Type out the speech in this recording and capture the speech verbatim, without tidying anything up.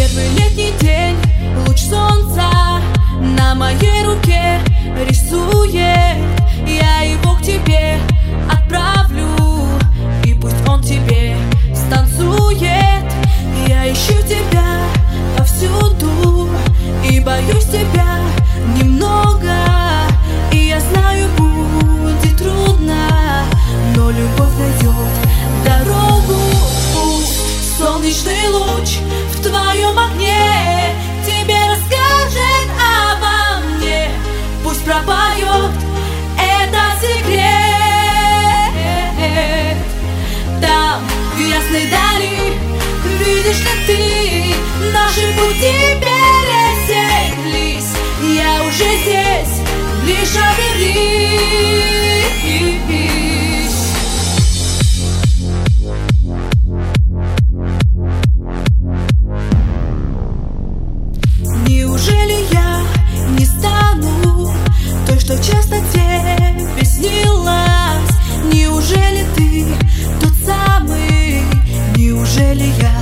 первый летний день, луч солнца на моей руке рисует. Я его к тебе отправлю, и пусть он тебе станцует. Я ищу тебя повсюду и боюсь тебя немного. И я знаю, будет трудно, но любовь найдет дорогу. Пусть солнечный луч в твоем окне тебе расскажет обо мне. Пусть пропоет этот секрет. Там, в ясной дали, видишь ли ты, наши пути пересеклись. Я уже здесь, лишь обернись. Неужели я не стану той, что часто тебе снилась? Неужели ты тот самый? Неужели я